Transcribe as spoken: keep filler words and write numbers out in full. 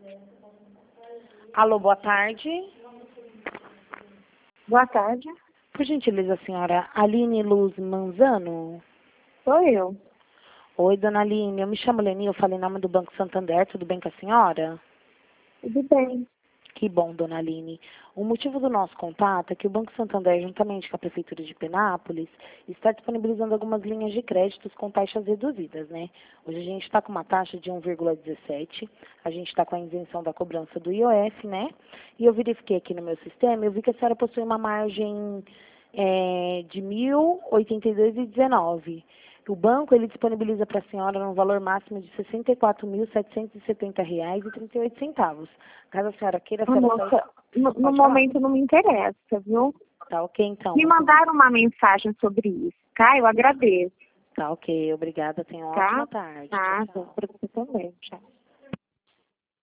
Alô, boa tarde. Boa tarde. Por gentileza, senhora Aline Luz Manzano? Sou eu. Oi, dona Aline, eu me chamo Leni, eu falei em nome do Banco Santander, tudo bem com a senhora? Tudo bem. Que bom, dona Aline. O motivo do nosso contato é que o Banco Santander, juntamente com a Prefeitura de Penápolis, está disponibilizando algumas linhas de créditos com taxas reduzidas, né? Hoje a gente está com uma taxa de um vírgula dezessete, a gente está com a isenção da cobrança do I O F, né? E eu verifiquei aqui no meu sistema, eu vi que a senhora possui uma margem é, de mil oitenta e dois reais e dezenove. O banco, ele disponibiliza para a senhora um valor máximo de sessenta e quatro mil setecentos e setenta reais e trinta e oito centavos. Caso a senhora queira... A Ô, senhora moça, só... no, no Pode falar? momento não me interessa, viu? Tá ok, então. Me mandaram uma mensagem sobre isso, tá? Eu agradeço, Tá ok, obrigada. Tenha uma tá? ótima tarde. Tá, Tchau, tchau. para você também, tchau.